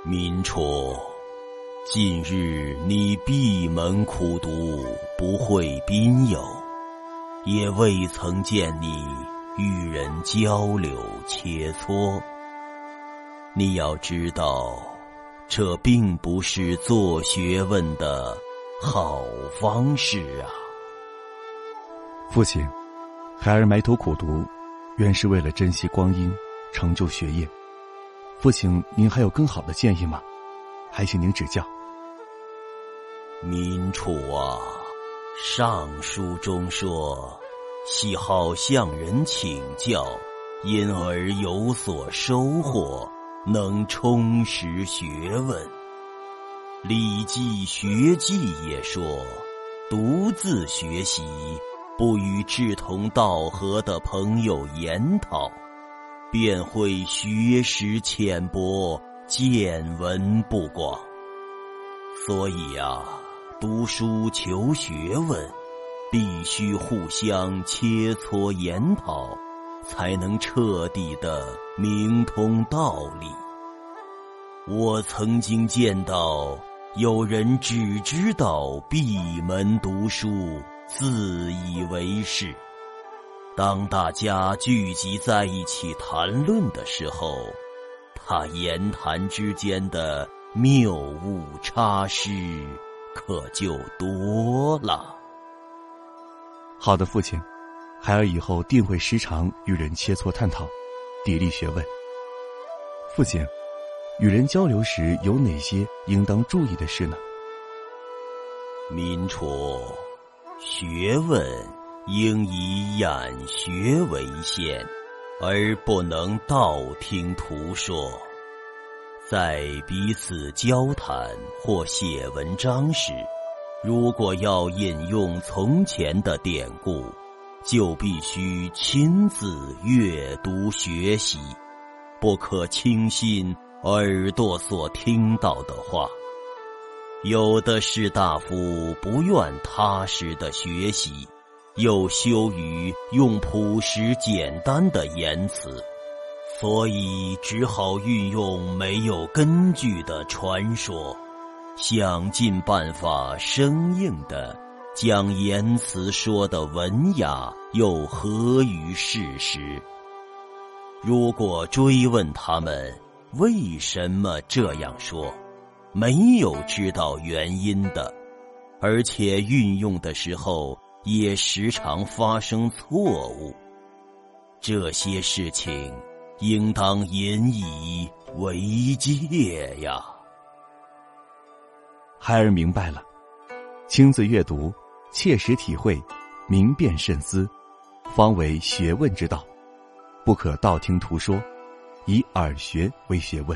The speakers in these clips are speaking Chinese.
民楚，近日你闭门苦读，不会宾友，也未曾见你与人交流切磋。你要知道，这并不是做学问的好方式啊。 父亲，孩儿埋头苦读，原是为了珍惜光阴，成就学业。父亲，您还有更好的建议吗？还请您指教。 民楚啊，上书中说，喜好向人请教，因而有所收获，能充实学问。礼记学记也说，独自学习，不与志同道合的朋友研讨，便会学识浅薄，见闻不广。所以啊，读书求学问，必须互相切磋研讨，才能彻底的明通道理。我曾经见到有人只知道闭门读书，自以为是。当大家聚集在一起谈论的时候，他言谈之间的谬误差失可就多了。 好的，父亲，孩儿以后定会时常与人切磋探讨，砥砺学问。父亲，与人交流时有哪些应当注意的事呢？ 民楚，学问应以眼学为先，而不能道听途说。在彼此交谈或写文章时，如果要引用从前的典故，就必须亲自阅读学习，不可轻信耳朵所听到的话。有的士大夫不愿踏实的学习，又羞于用朴实简单的言辞，所以只好运用没有根据的传说，想尽办法生硬地将言辞说得文雅又合于事实。如果追问他们为什么这样说，没有知道原因的，而且运用的时候也时常发生错误，这些事情应当引以为戒呀。 孩儿明白了，亲自阅读，切实体会，明辨慎思，方为学问之道，不可道听途说，以耳学为学问。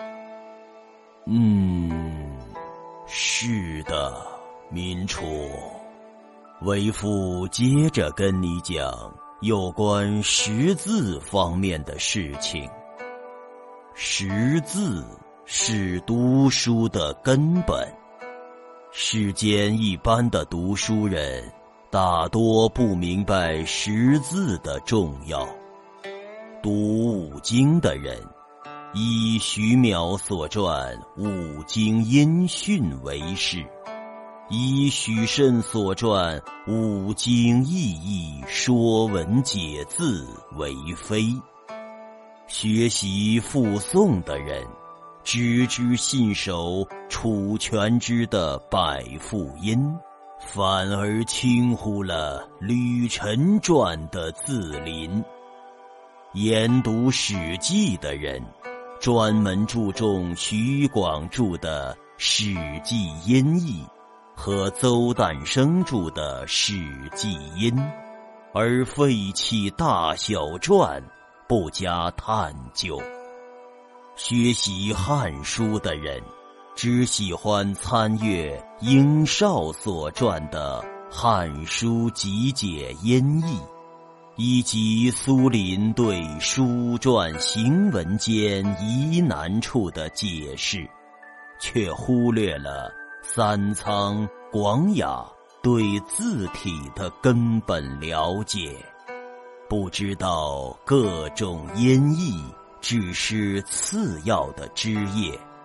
是的，民楚。为父接着跟你讲有关识字方面的事情。识字是读书的根本。世间一般的读书人大多不明白识字的重要。读五经的人以徐邈所传《五经音讯》为是，以许慎所传《五经意义说文解字》为非。学习附诵的人只知信手楚全之的百腹音，反而轻忽了吕臣传的字林。研读《史记》的人专门注重徐广注的《史记音义》和邹诞生注的《史记音》，而废弃大小传，不加探究。学习《汉书》的人只喜欢参阅英绍所传的《汉书集解音义》，以及苏林对书传行文间疑难处的解释，却忽略了三仓、广雅对字体的根本了解，不知道各种音译只是次要的枝叶，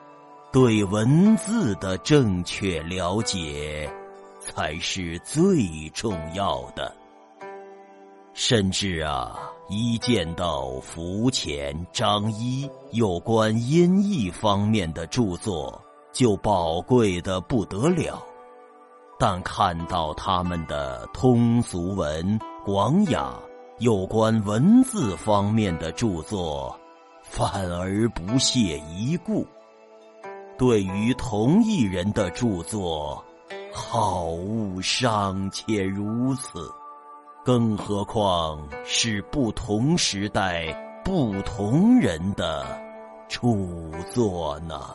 对文字的正确了解才是最重要的。甚至一见到浮潜、张一有关音译方面的著作，就宝贵的不得了。但看到他们的通俗文、广雅有关文字方面的著作，反而不屑一顾。对于同一人的著作，好恶尚且如此，更何况是不同时代、不同人的著作呢？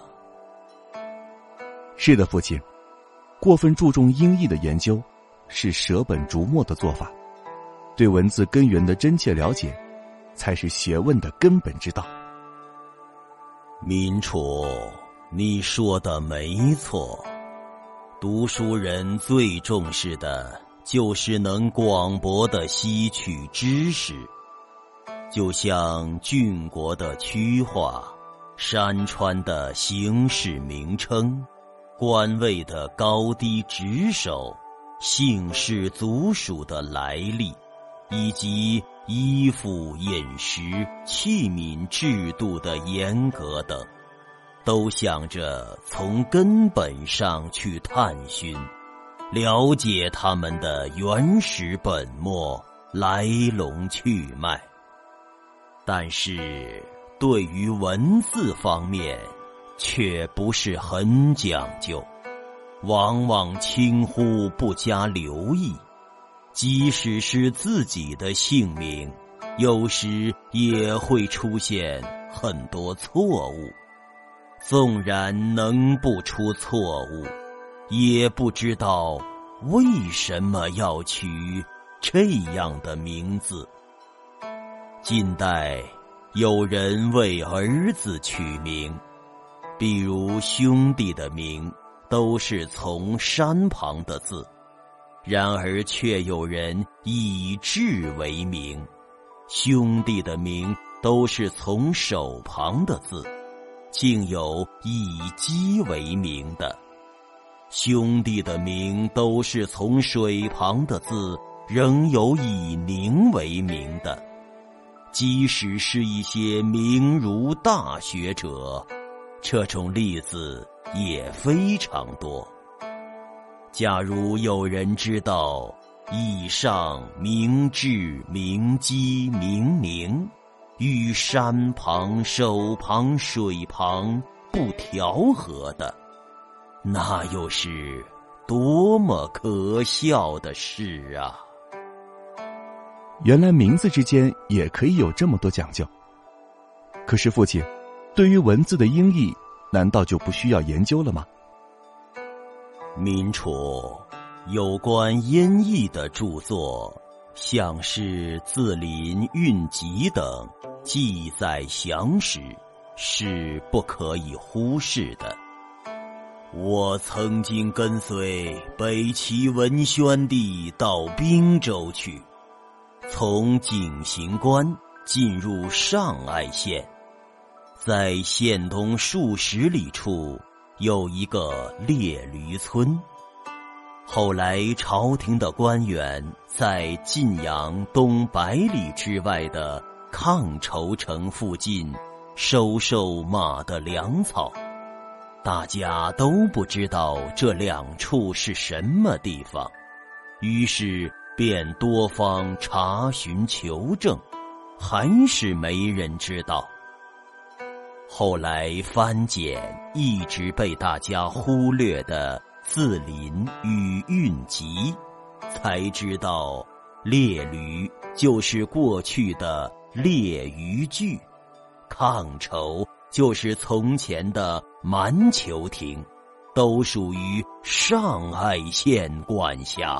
是的，父亲，过分注重音译的研究是舍本逐末的做法，对文字根源的真切了解才是学问的根本之道。 民楚，你说的没错，读书人最重视的就是能广博地吸取知识，就像郡国的区划、山川的形式名称、官位的高低职守、姓氏族属的来历，以及衣服、饮食、器皿制度的严格等，都想着从根本上去探寻，了解他们的原始本末、来龙去脉。但是对于文字方面却不是很讲究，往往轻忽不加留意，即使是自己的姓名，有时也会出现很多错误。纵然能不出错误，也不知道为什么要取这样的名字。近代有人为儿子取名，比如兄弟的名都是从山旁的字，然而却有人以志为名，兄弟的名都是从手旁的字，竟有以鸡为名的。兄弟的名都是从水旁的字，仍有以宁为名的。即使是一些名儒大学者，这种例子也非常多。假如有人知道以上明志、明基、明宁与山旁、手旁、水旁不调和的，那又是多么可笑的事啊！ 原来名字之间也可以有这么多讲究。可是父亲，对于文字的音译，难道就不需要研究了吗？ 民楚，有关音译的著作，像是字林、韵集等，记载详实，是不可以忽视的。我曾经跟随北齐文宣帝到滨州去，从景行关进入上爱县，在县东数十里处有一个猎驴村。后来朝廷的官员在晋阳东100里之外的抗仇城附近收受马的粮草，大家都不知道这2处是什么地方，于是便多方查询求证，还是没人知道。后来翻检一直被大家忽略的字林与韵集，才知道猎驴就是过去的猎渔具，抗仇就是从前的蛮酋亭，都属于上爱县管辖。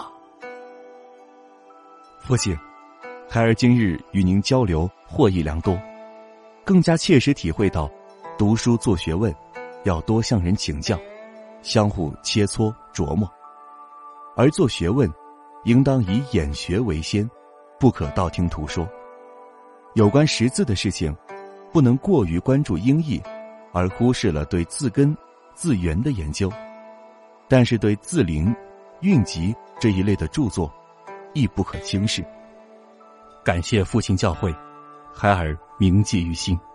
父亲，孩儿今日与您交流获益良多，更加切实体会到读书做学问要多向人请教，相互切磋琢磨，而做学问应当以眼学为先，不可道听途说。有关识字的事情，不能过于关注音译，而忽视了对字根字源的研究，但是对字灵、韵集这一类的著作亦不可轻视。感谢父亲教诲，孩儿铭记于心。